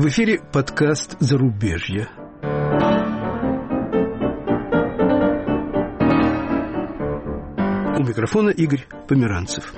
В эфире подкаст «Зарубежье». У микрофона Игорь Померанцев.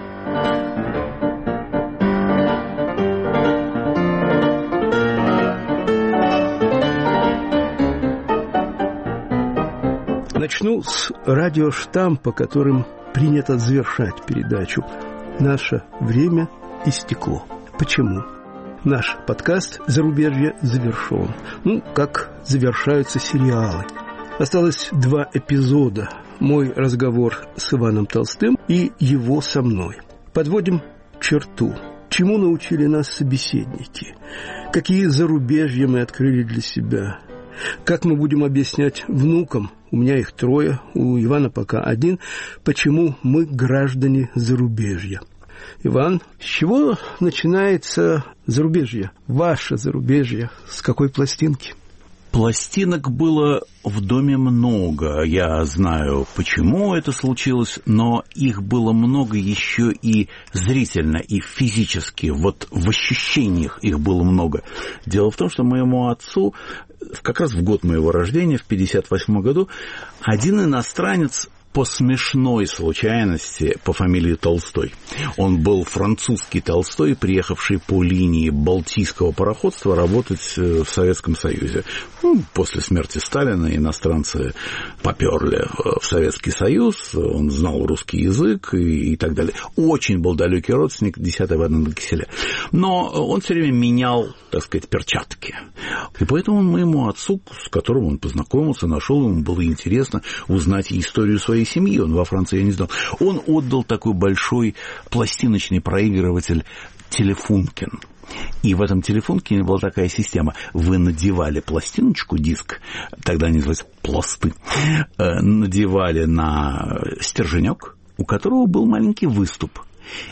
Начну с радиоштампа, которым принято завершать передачу. Наше время истекло. Почему? Наш подкаст «Зарубежье» завершен. Как завершаются сериалы. Осталось 2 эпизода. Мой разговор с Иваном Толстым и его со мной. Подводим черту. Чему научили нас собеседники? Какие зарубежья мы открыли для себя? Как мы будем объяснять внукам, у меня их 3, у Ивана пока 1, почему мы граждане зарубежья? Иван, с чего начинается зарубежье? Ваше зарубежье, с какой пластинки? Пластинок было в доме много. Я знаю, почему это случилось, но их было много еще и зрительно, и физически. Вот в ощущениях их было много. Дело в том, что моему отцу, как раз в год моего рождения, в 1958 году, один иностранец по смешной случайности по фамилии Толстой. Он был французский Толстой, приехавший по линии Балтийского пароходства работать в Советском Союзе. После смерти Сталина иностранцы поперли в Советский Союз, он знал русский язык и так далее. Очень был далекий родственник 10-й военной киселя. Но он все время менял, так сказать, перчатки. И поэтому моему отцу, с которым он познакомился, нашел, ему было интересно узнать историю своей семьи. Он во Франции, я не знал. Он отдал такой большой пластиночный проигрыватель «Телефункен». И в этом «Телефункене» была такая система. Вы надевали пластиночку, диск, тогда они назывались пласты, надевали на стерженек, у которого был маленький выступ.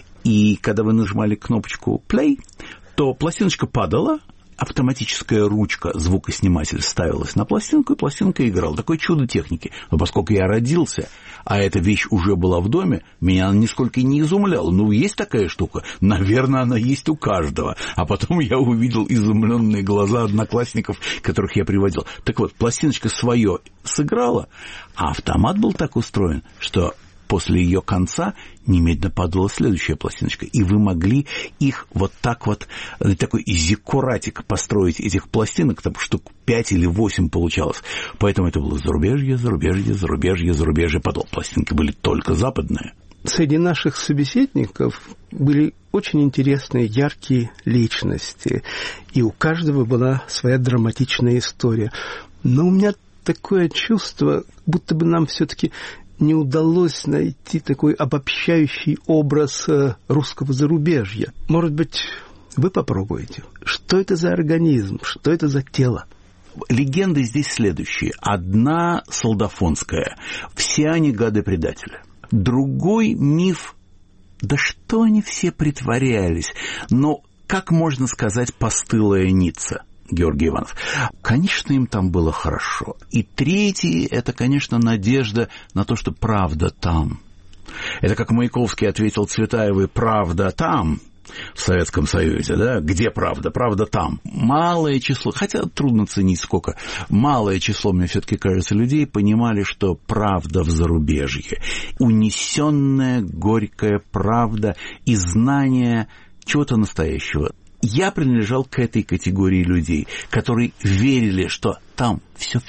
И когда вы нажимали кнопочку «play», то пластиночка падала, автоматическая ручка, звукосниматель ставилась на пластинку, и пластинка играла. Такое чудо техники. Но поскольку я родился, а эта вещь уже была в доме, меня она нисколько не изумляла. Есть такая штука, наверное, она есть у каждого. А потом я увидел изумленные глаза одноклассников, которых я приводил. Так вот, пластиночка свое сыграла, а автомат был так устроен, что после ее конца немедленно падала следующая пластиночка. И вы могли их вот так вот, такой зиккуратик построить этих пластинок, там штук 5 или 8 получалось. Поэтому это было зарубежье, зарубежье, зарубежье, зарубежье. Потом пластинки были только западные. Среди наших собеседников были очень интересные, яркие личности. И у каждого была своя драматичная история. Но у меня такое чувство, будто бы нам все-таки не удалось найти такой обобщающий образ русского зарубежья. Может быть, вы попробуете? Что это за организм? Что это за тело? Легенды здесь следующие. Одна солдафонская. Все они гады-предатели. Другой миф. Да что они все притворялись? Но как можно сказать постылая Ницца? Георгий Иванов. Конечно, им там было хорошо. И третий – это, конечно, надежда на то, что правда там. Это как Маяковский ответил Цветаевой: «Правда там». В Советском Союзе, да? Где правда? Правда там. Малое число, хотя трудно ценить сколько, малое число, мне все-таки кажется, людей понимали, что правда в зарубежье. Унесенная горькая правда и знание чего-то настоящего. Я принадлежал к этой категории людей, которые верили, что там все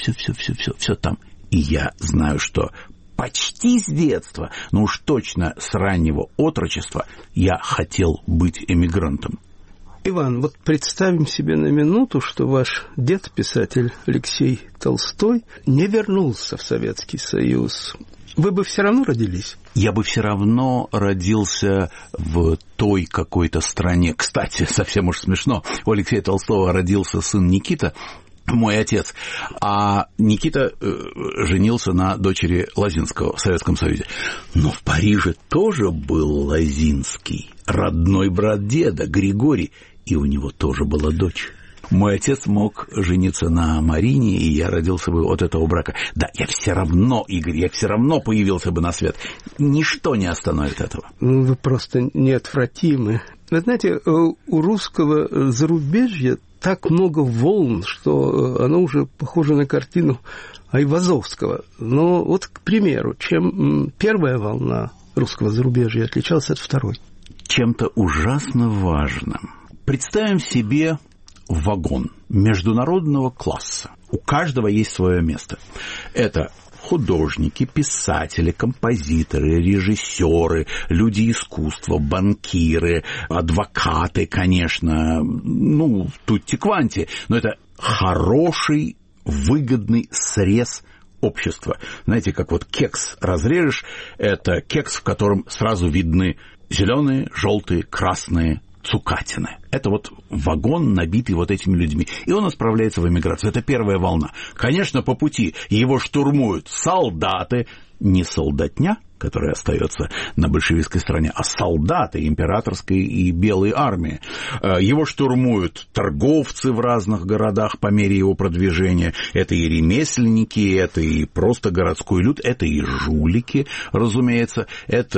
там. И я знаю, что почти с детства, но уж точно с раннего отрочества я хотел быть эмигрантом. Иван, вот представим себе на минуту, что ваш дед, писатель Алексей Толстой, не вернулся в Советский Союз. Вы бы все равно родились? Я бы все равно родился в той какой-то стране. Кстати, совсем уж смешно, у Алексея Толстого родился сын Никита, мой отец, а Никита женился на дочери Лозинского в Советском Союзе. Но в Париже тоже был Лозинский, родной брат деда, Григорий, и у него тоже была дочь. Мой отец мог жениться на Марине, и я родился бы от этого брака. Да, я все равно, Игорь, я все равно появился бы на свет. Ничто не остановит этого. Вы просто неотвратимы. Вы знаете, у русского зарубежья так много волн, что оно уже похоже на картину Айвазовского. Но вот, к примеру, чем первая волна русского зарубежья отличалась от второй? Чем-то ужасно важным. Представим себе вагон международного класса. У каждого есть свое место. Это художники, писатели, композиторы, режиссеры, люди искусства, банкиры, адвокаты, конечно, тутти-кванти. Но это хороший, выгодный срез общества. Знаете, как вот кекс разрежешь, это кекс, в котором сразу видны зеленые, желтые, красные цукатины. Это вот вагон, набитый вот этими людьми. И он отправляется в эмиграцию. Это первая волна. Конечно, по пути его штурмуют солдаты, не солдатня, которая остается на большевистской стороне, а солдаты императорской и белой армии. Его штурмуют торговцы в разных городах по мере его продвижения. Это и ремесленники, это и просто городской люд, это и жулики, разумеется.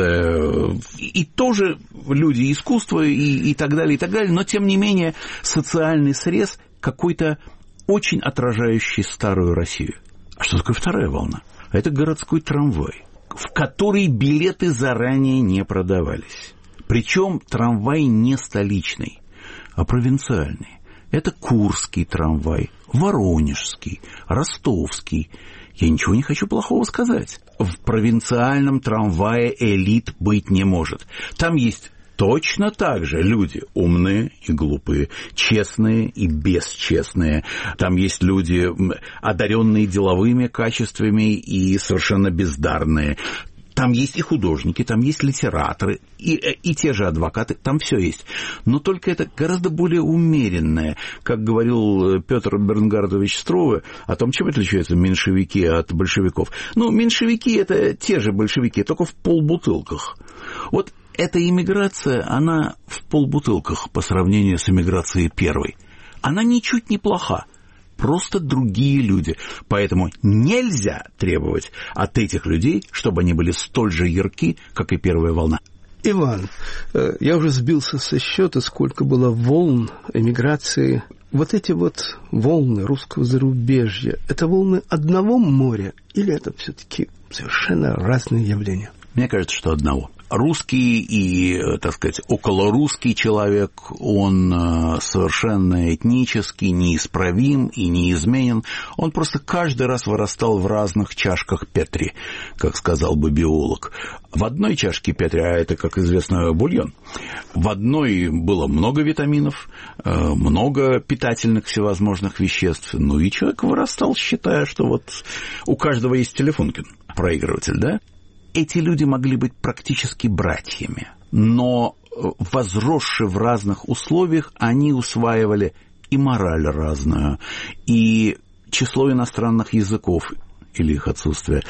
Это и тоже люди искусства и так далее, и так далее. Но, тем не менее, социальный срез какой-то очень отражающий старую Россию. А что такое вторая волна? Это городской трамвай, в который билеты заранее не продавались. Причем трамвай не столичный, а провинциальный. Это Курский трамвай, Воронежский, Ростовский. Я ничего не хочу плохого сказать. В провинциальном трамвае элит быть не может. Там есть точно так же люди умные и глупые, честные и бесчестные. Там есть люди, одаренные деловыми качествами и совершенно бездарные. Там есть и художники, там есть литераторы, и те же адвокаты, там все есть. Но только это гораздо более умеренное. Как говорил Петр Бернгардович Струве о том, чем отличаются меньшевики от большевиков. Меньшевики – это те же большевики, только в полбутылках. Вот эта иммиграция, она в полбутылках по сравнению с иммиграцией первой. Она ничуть не плоха, просто другие люди. Поэтому нельзя требовать от этих людей, чтобы они были столь же ярки, как и первая волна. Иван, я уже сбился со счета, сколько было волн эмиграции. Вот эти вот волны русского зарубежья, это волны одного моря или это все-таки совершенно разные явления? Мне кажется, что одного. Русский и, так сказать, околорусский человек, он совершенно этнически неисправим и неизменен. Он просто каждый раз вырастал в разных чашках Петри, как сказал бы биолог. В одной чашке Петри, а это, как известно, бульон, в одной было много витаминов, много питательных всевозможных веществ. И человек вырастал, считая, что вот у каждого есть телефонкин, проигрыватель, да? Эти люди могли быть практически братьями, но, возросшие в разных условиях, они усваивали и мораль разную, и число иностранных языков или их отсутствие.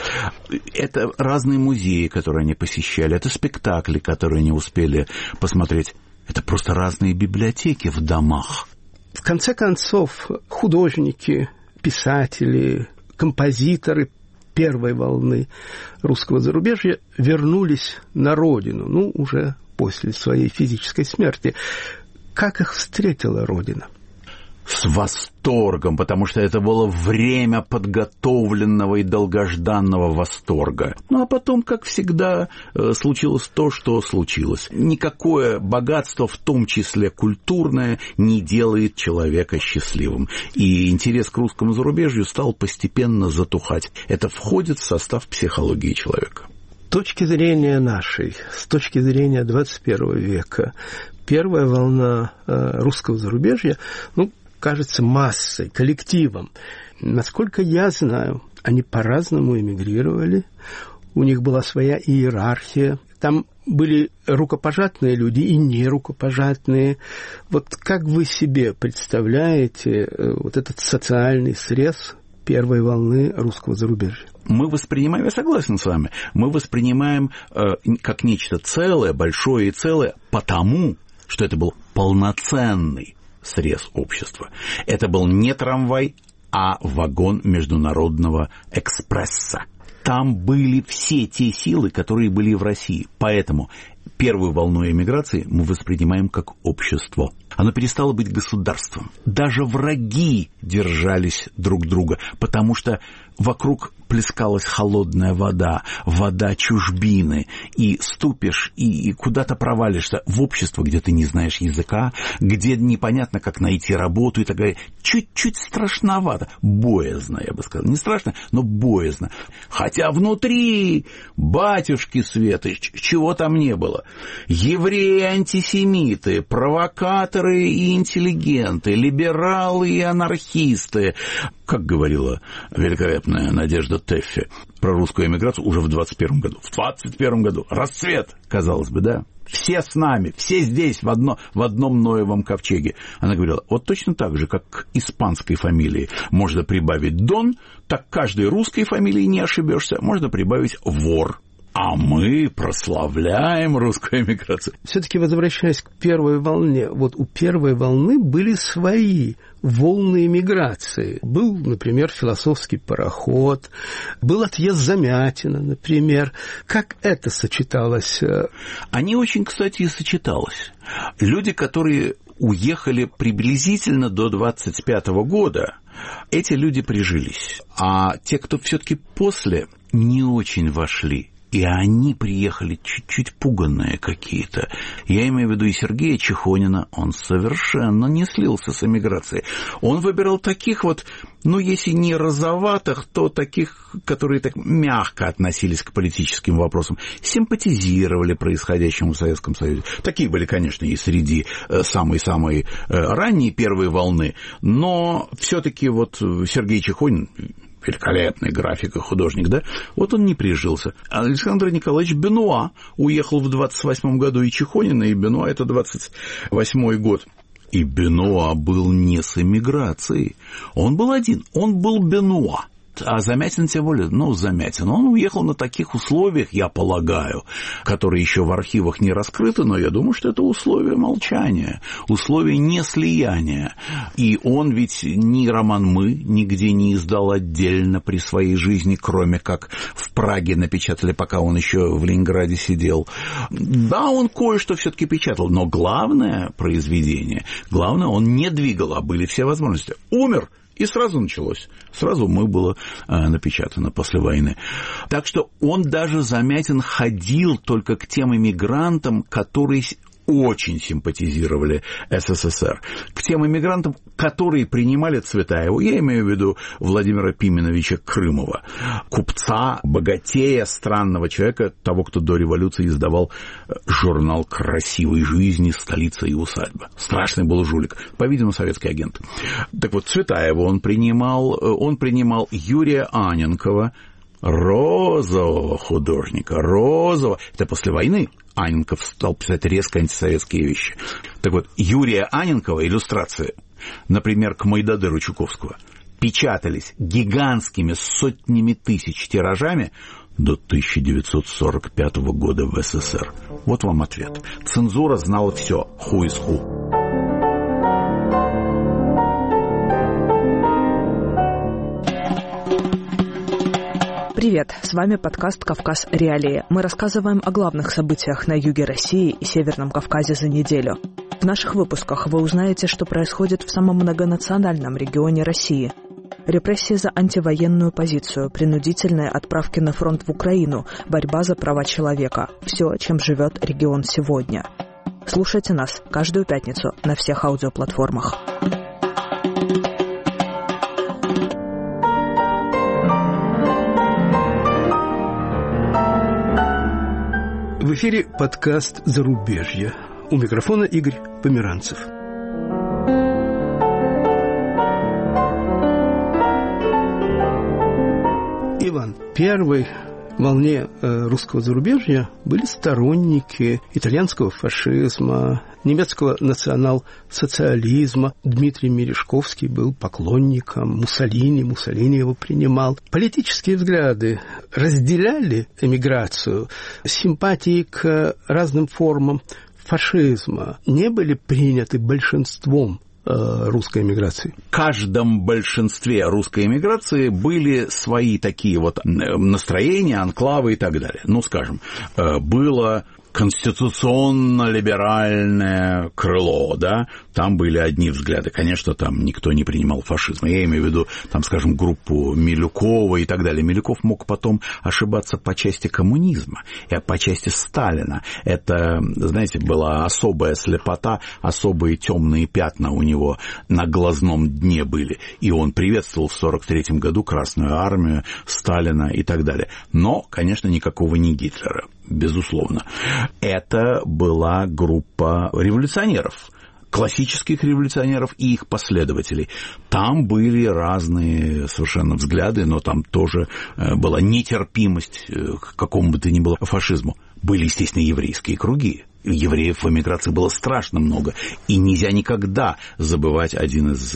Это разные музеи, которые они посещали, это спектакли, которые они успели посмотреть. Это просто разные библиотеки в домах. В конце концов, художники, писатели, композиторы первой волны русского зарубежья вернулись на родину, уже после своей физической смерти. Как их встретила Родина? С восторгом, потому что это было время подготовленного и долгожданного восторга. А потом, как всегда, случилось то, что случилось. Никакое богатство, в том числе культурное, не делает человека счастливым. И интерес к русскому зарубежью стал постепенно затухать. Это входит в состав психологии человека. С точки зрения нашей, с точки зрения 21 века, первая волна русского зарубежья, кажется массой, коллективом. Насколько я знаю, они по-разному эмигрировали, у них была своя иерархия, там были рукопожатные люди и нерукопожатные. Вот как вы себе представляете вот этот социальный срез первой волны русского зарубежья? Мы воспринимаем, я согласен с вами, мы воспринимаем как нечто целое, большое и целое, потому что это был полноценный срез общества. Это был не трамвай, а вагон международного экспресса. там были все те силы, которые были в России. Поэтому первую волну эмиграции мы воспринимаем как общество. Оно перестало быть государством. Даже враги держались друг друга, потому что вокруг плескалась холодная вода, вода чужбины, и ступишь, и куда-то провалишься в общество, где ты не знаешь языка, где непонятно, как найти работу и так далее. Чуть-чуть страшновато, боязно, я бы сказал. Не страшно, но боязно. Хотя внутри, батюшки Светы, чего там не было. Евреи-антисемиты, провокаторы и интеллигенты, либералы и анархисты. Как говорила великолепная Надежда Тэффи про русскую эмиграцию уже в 21 году. В 21 году. Расцвет, казалось бы, да? Все с нами, все здесь, в одном Ноевом ковчеге. Она говорила, вот точно так же, как к испанской фамилии можно прибавить Дон, так к каждой русской фамилии не ошибешься, можно прибавить вор. А мы прославляем русскую эмиграцию. Все-таки возвращаясь к первой волне, вот у первой волны были свои волны эмиграции. Был, например, философский пароход, был отъезд Замятина, например. Как это сочеталось? Они очень, кстати, и сочеталось. Люди, которые уехали приблизительно до 25 года, эти люди прижились. А те, кто все-таки после, не очень вошли. И они приехали чуть-чуть пуганные какие-то. Я имею в виду и Сергея Чехонина. Он совершенно не слился с эмиграцией. Он выбирал таких вот, ну, если не розоватых, то таких, которые так мягко относились к политическим вопросам, симпатизировали происходящему в Советском Союзе. Такие были, конечно, и среди самой-самой ранней первой волны. Но все-таки вот Сергей Чехонин... великолепный график и художник, да? Вот он не прижился. Александр Николаевич Бенуа уехал в 28 году, и Чехонина, и Бенуа — это 28-й год. И Бенуа был не с эмиграцией. Он был один, он был Бенуа. А Замятин тем более, Замятин, он уехал на таких условиях, я полагаю, которые еще в архивах не раскрыты, но я думаю, что это условия молчания, условия неслияния. И он ведь ни роман «Мы» нигде не издал отдельно при своей жизни, кроме как в Праге напечатали, пока он еще в Ленинграде сидел. Да, он кое-что все-таки печатал, но главное произведение, он не двигал, а были все возможности. Умер. И сразу началось. Сразу «Мы» было напечатано после войны. Так что он даже, Замятин, ходил только к тем эмигрантам, которые очень симпатизировали СССР. К тем эмигрантам, которые принимали Цветаеву, я имею в виду Владимира Пименовича Крымова, купца, богатея, странного человека, того, кто до революции издавал журнал «Красивой жизни. Столица и усадьба». Страшный был жулик, по-видимому, советский агент. Так вот, Цветаеву он принимал Юрия Анненкова, розового художника, розового. Это после войны Анненков стал писать резко антисоветские вещи. Так вот, Юрия Анненкова иллюстрации, например, к Мойдодыру Чуковского, печатались гигантскими сотнями тысяч тиражами до 1945 года в СССР. Вот вам ответ. Цензура знала все. Who is who. Привет, с вами подкаст «Кавказ. Реалии». Мы рассказываем о главных событиях на юге России и Северном Кавказе за неделю. В наших выпусках вы узнаете, что происходит в самом многонациональном регионе России. Репрессии за антивоенную позицию, принудительные отправки на фронт в Украину, борьба за права человека. Все, чем живет регион сегодня. Слушайте нас каждую пятницу на всех аудиоплатформах. В эфире подкаст «Зарубежье». У микрофона Игорь Померанцев. Иван, первой волне русского зарубежья были сторонники итальянского фашизма, немецкого национал-социализма. Дмитрий Мережковский был поклонником Муссолини его принимал. Политические взгляды разделяли эмиграцию, симпатии к разным формам фашизма не были приняты большинством русской эмиграции? В каждом большинстве русской эмиграции были свои такие вот настроения, анклавы и так далее. Ну, скажем, было конституционно-либеральное крыло, да, там были одни взгляды. Конечно, там никто не принимал фашизм. Я имею в виду, там, скажем, группу Милюкова и так далее. Милюков мог потом ошибаться по части коммунизма и по части Сталина. Это, знаете, была особая слепота, особые темные пятна у него на глазном дне были. И он приветствовал в 1943 году Красную армию, Сталина и так далее. Но, конечно, никакого не Гитлера, безусловно. Это была группа революционеров, классических революционеров и их последователей. Там были разные совершенно взгляды, но там тоже была нетерпимость к какому бы то ни было фашизму. Были, естественно, еврейские круги. Евреев в эмиграции было страшно много. И нельзя никогда забывать один из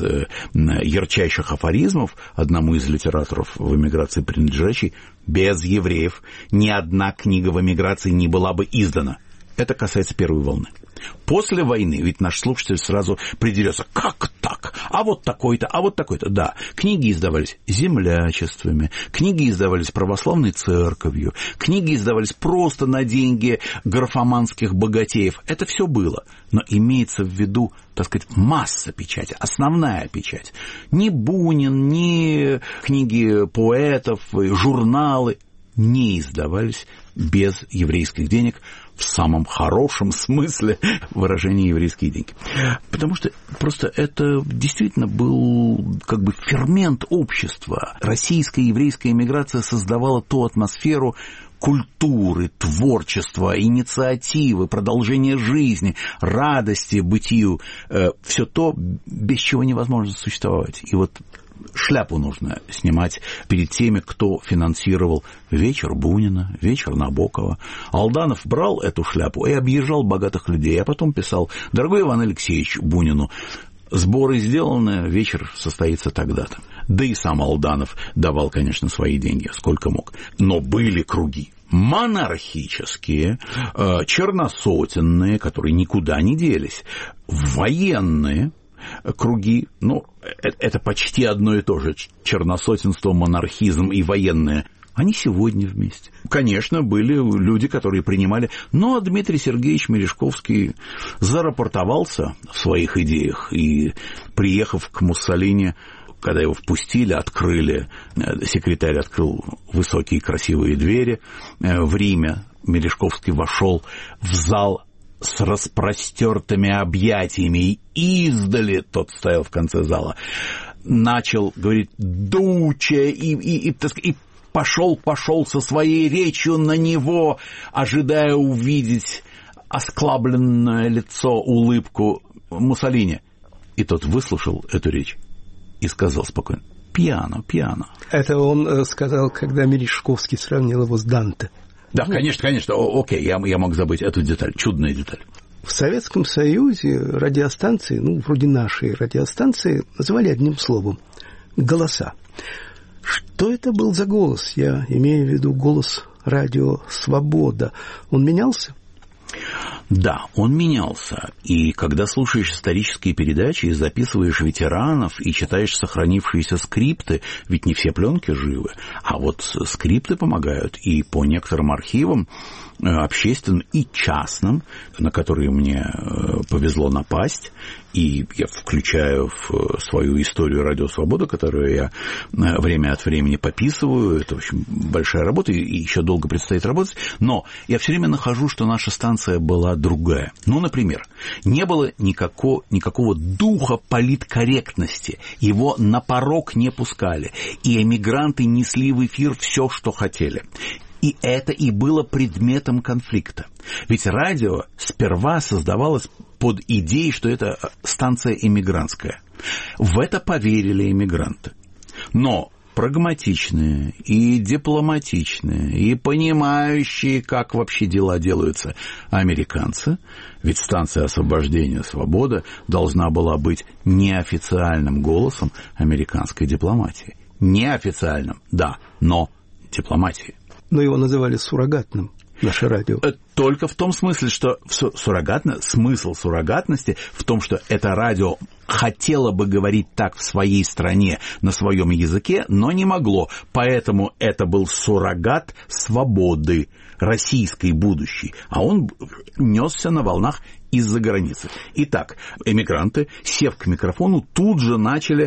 ярчайших афоризмов одному из литераторов в эмиграции принадлежащий: без евреев ни одна книга в эмиграции не была бы издана. Это касается первой волны. После войны, ведь наш слушатель сразу придерется: как так? А вот такой-то, а вот такой-то. Да, книги издавались землячествами, книги издавались православной церковью, книги издавались просто на деньги графоманских богатеев. Это все было. Но имеется в виду, так сказать, масса печати, основная печать. Ни Бунин, ни книги поэтов, журналы не издавались без еврейских денег в самом хорошем смысле выражения еврейские деньги. Потому что просто это действительно был как бы фермент общества. Российская еврейская эмиграция создавала ту атмосферу культуры, творчества, инициативы, продолжения жизни, радости бытию. Все то, без чего невозможно существовать. И вот шляпу нужно снимать перед теми, кто финансировал вечер Бунина, вечер Набокова. Алданов брал эту шляпу и объезжал богатых людей, а потом писал: дорогой Иван Алексеевич Бунину, сборы сделаны, вечер состоится тогда-то. Да и сам Алданов давал, конечно, свои деньги, сколько мог. Но были круги монархические, черносотенные, которые никуда не делись, военные круги, ну, это почти одно и то же, черносотенство, монархизм и военные, они сегодня вместе. Конечно, были люди, которые принимали, но Дмитрий Сергеевич Мережковский зарапортовался в своих идеях, и, приехав к Муссолини, когда его впустили, открыли, секретарь открыл высокие красивые двери в Риме, Мережковский вошел в зал с распростертыми объятиями, и издали, тот стоял в конце зала, начал говорить «Дуче», и пошел со своей речью на него, ожидая увидеть осклабленное лицо, улыбку Муссолини. И тот выслушал эту речь и сказал спокойно: «Пьяно, пьяно». Это он сказал, когда Мережковский сравнил его с Данте. Да, конечно, окей, я мог забыть эту деталь, чудная деталь. В Советском Союзе радиостанции, вроде нашей радиостанции, называли одним словом – голоса. Что это был за голос? Я имею в виду голос радио «Свобода». Он менялся? Да, он менялся. И когда слушаешь исторические передачи, записываешь ветеранов и читаешь сохранившиеся скрипты, ведь не все пленки живы, а вот скрипты помогают. И по некоторым архивам, общественным и частным, на которые мне повезло напасть, и я включаю в свою историю «Радио Свобода», которую я время от времени пописываю. Это, в общем, большая работа, и еще долго предстоит работать. Но я все время нахожу, что наша станция была другая. Например, не было никакого духа политкорректности. Его на порог не пускали. И эмигранты несли в эфир все, что хотели. И это и было предметом конфликта. Ведь радио сперва создавалось под идеей, что это станция эмигрантская. В это поверили эмигранты. Но прагматичные и дипломатичные, и понимающие, как вообще дела делаются американцы, ведь станция освобождения «Свобода» должна была быть неофициальным голосом американской дипломатии. Неофициальным, да, но дипломатии. Но его называли суррогатным, наше радио. Только в том смысле, что смысл суррогатности в том, что это радио хотело бы говорить так в своей стране, на своем языке, но не могло. Поэтому это был суррогат свободы, российской будущей. А он несся на волнах из-за границы. Итак, эмигранты, сев к микрофону, тут же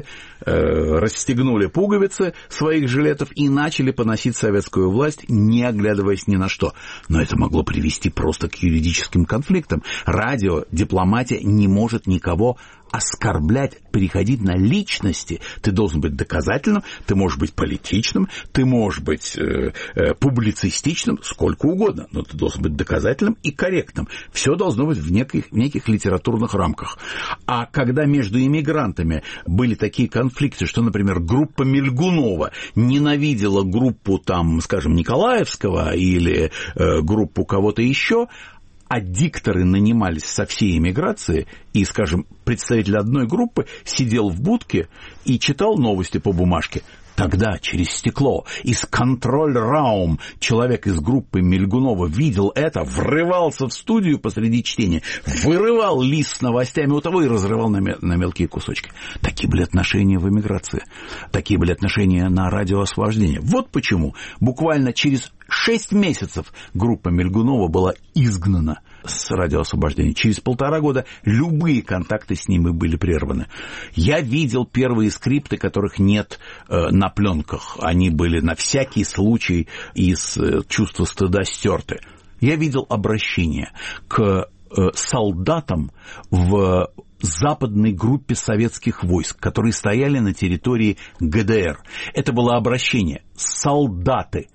расстегнули пуговицы своих жилетов и начали поносить советскую власть, не оглядываясь ни на что. Но это могло привести просто к юридическим конфликтам. Радио, дипломатия не может никого оскорблять, переходить на личности. Ты должен быть доказательным, ты можешь быть политичным, ты можешь быть публицистичным, сколько угодно, но ты должен быть доказательным и корректным. Все должно быть в неких литературных рамках. А когда между иммигрантами были такие конфликты, что, например, группа Мельгунова ненавидела группу, там, скажем, Николаевского или группу кого-то еще, а дикторы нанимались со всей эмиграции, и, скажем, представитель одной группы сидел в будке и читал новости по бумажке. Тогда через стекло из контроль-раум человек из группы Мельгунова видел это, врывался в студию посреди чтения, вырывал лист с новостями у того и разрывал на мелкие кусочки. Такие были отношения в эмиграции. Такие были отношения на радиоосвобождение. Вот почему буквально через 6 месяцев группа Мельгунова была изгнана с радиоосвобождения. Через 1,5 года любые контакты с ними были прерваны. Я видел первые скрипты, которых нет на пленках. Они были на всякий случай из чувства стыда стерты. Я видел обращение к солдатам в западной группе советских войск, которые стояли на территории ГДР. Это было обращение: солдаты,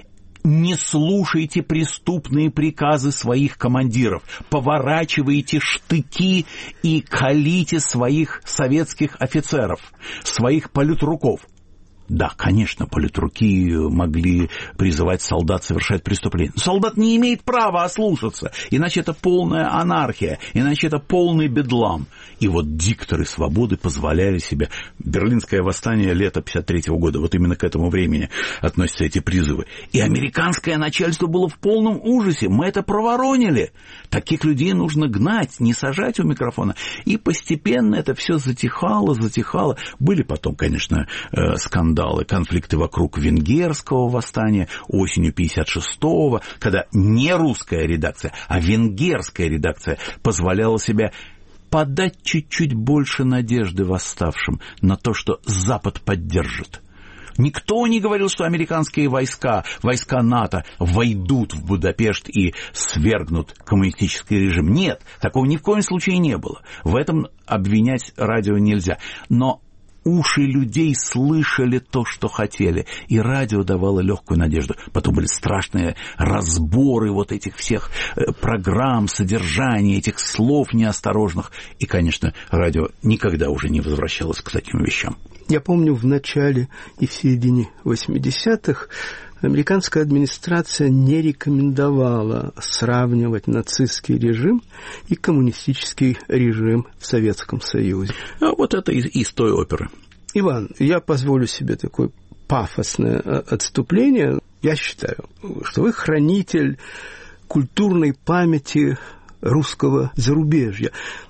не слушайте преступные приказы своих командиров, поворачивайте штыки и колите своих советских офицеров, своих политруков. Да, конечно, политруки могли призывать солдат совершать преступления. Но солдат не имеет права ослушаться, иначе это полная анархия, иначе это полный бедлам. И вот дикторы свободы позволяли себе... Берлинское восстание лета 1953 года, вот именно к этому времени относятся эти призывы. И американское начальство было в полном ужасе. Мы это проворонили. Таких людей нужно гнать, не сажать у микрофона. И постепенно это все затихало. Были потом, конечно, скандалы, конфликты вокруг венгерского восстания осенью 1956-го, когда не русская редакция, а венгерская редакция позволяла себе подать чуть-чуть больше надежды восставшим на то, что Запад поддержит. Никто не говорил, что американские войска НАТО войдут в Будапешт и свергнут коммунистический режим. Нет, такого ни в коем случае не было. В этом обвинять радио нельзя. Но уши людей слышали то, что хотели, и радио давало легкую надежду. Потом были страшные разборы вот этих всех программ, содержания, этих слов неосторожных. И, конечно, радио никогда уже не возвращалось к таким вещам. Я помню, в начале и в середине 80-х американская администрация не рекомендовала сравнивать нацистский режим и коммунистический режим в Советском Союзе. А вот это из той оперы. Иван, я позволю себе такое пафосное отступление. Я считаю, что вы хранитель культурной памяти русского зарубежья.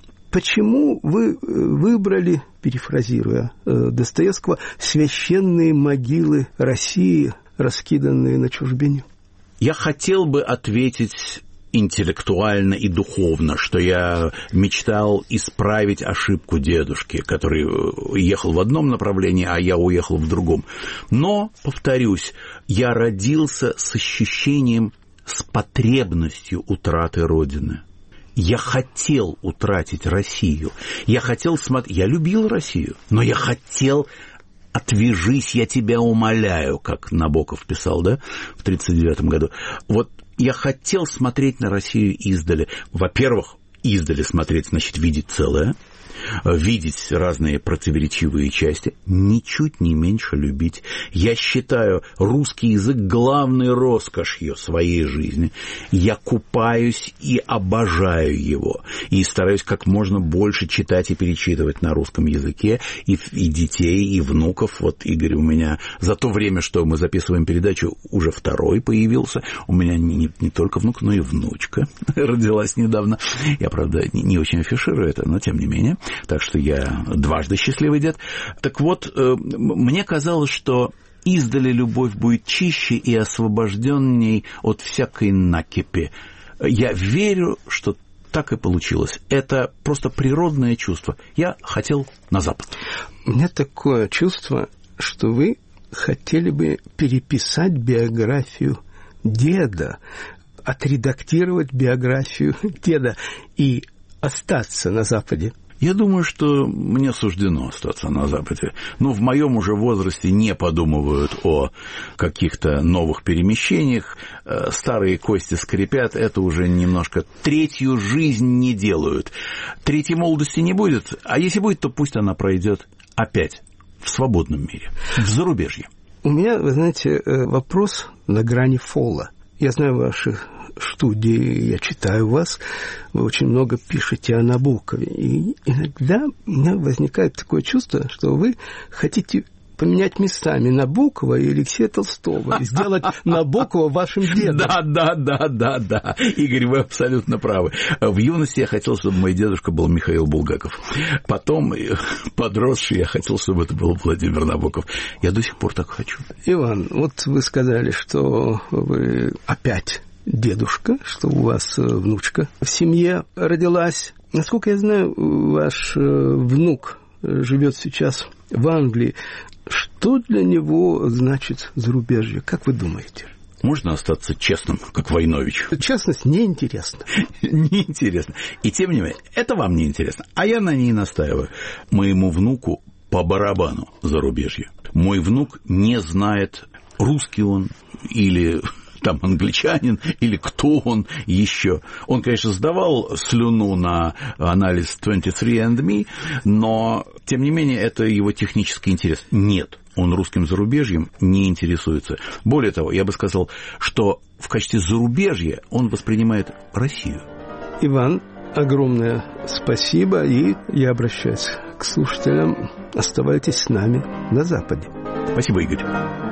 Почему вы выбрали, перефразируя Достоевского, священные могилы России, раскиданные на чужбине? Я хотел бы ответить интеллектуально и духовно, что я мечтал исправить ошибку дедушки, который ехал в одном направлении, а я уехал в другом. Но, повторюсь, я родился с ощущением, с потребностью утраты Родины. Я хотел утратить Россию. Я любил Россию, но я хотел... «Отвяжись, я тебя умоляю», как Набоков писал, да, в 1939 году. Вот я хотел смотреть на Россию издали. Во-первых, издали смотреть, значит, видеть целое. видеть разные противоречивые части, ничуть не меньше любить. Я считаю русский язык главной роскошью своей жизни. Я купаюсь и обожаю его. И стараюсь как можно больше читать и перечитывать на русском языке. И детей, и внуков. Вот Игорь у меня за то время, что мы записываем передачу, уже второй появился. У меня не только внук, но и внучка родилась недавно. Я, правда, не очень афиширую это, но тем не менее. Так что я дважды счастливый дед. Так вот, мне казалось, что издали любовь будет чище и освобожденней от всякой накипи. Я верю, что так и получилось. Это просто природное чувство. Я хотел на Запад. У меня такое чувство, что вы хотели бы переписать биографию деда, отредактировать биографию деда и остаться на Западе. Я думаю, что мне суждено остаться на Западе. Но в моем уже возрасте не подумывают о каких-то новых перемещениях. Старые кости скрипят, это уже немножко третью жизнь не делают. Третьей молодости не будет, а если будет, то пусть она пройдет опять в свободном мире, в зарубежье. У меня, вы знаете, вопрос на грани фола. Я знаю ваши студии, я читаю вас, вы очень много пишете о Набокове. И иногда у меня возникает такое чувство, что вы хотите поменять местами Набокова и Алексея Толстого, и сделать Набокова вашим дедом. Да. Игорь, вы абсолютно правы. В юности я хотел, чтобы мой дедушка был Михаил Булгаков. Потом, подросший, я хотел, чтобы это был Владимир Набоков. Я до сих пор так хочу. Иван, вот вы сказали, что вы опять дедушка, что у вас внучка в семье родилась. Насколько я знаю, ваш внук живет сейчас в Англии. Что для него значит зарубежье? Как вы думаете? Можно остаться честным, как Войнович. Честность неинтересна. Неинтересно. И тем не менее, это вам не интересно. А я на ней настаиваю. Моему внуку по барабану зарубежье. Мой внук не знает, русский он или там англичанин, или кто он еще. Он, конечно, сдавал слюну на анализ 23andMe, но, тем не менее, это его технический интерес. Нет, он русским зарубежьем не интересуется. Более того, я бы сказал, что в качестве зарубежья он воспринимает Россию. Иван, огромное спасибо, и я обращаюсь к слушателям. Оставайтесь с нами на Западе. Спасибо, Игорь.